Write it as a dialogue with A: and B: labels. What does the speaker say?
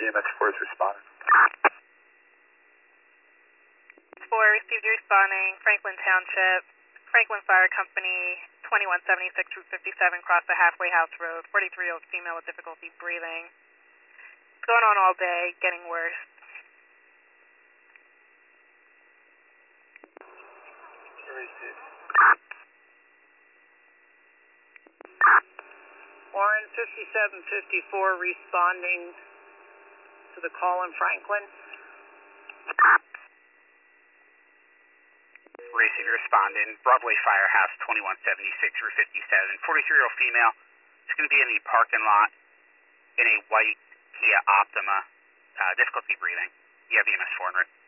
A: EMS4 is responding.
B: 4 received responding, Franklin Township, Franklin Fire Company, 2176 Route 57, cross the Halfway House Road, 43-year-old female with difficulty breathing. Going on all day, getting worse.
A: Received.
C: Warren 5754 responding to the call in Franklin.
D: Receive responding, Broadway Firehouse, 2176 Route 57, 43-year-old female. It's going to be in the parking lot in a white Kia Optima, difficulty breathing. You have EMS4 en route.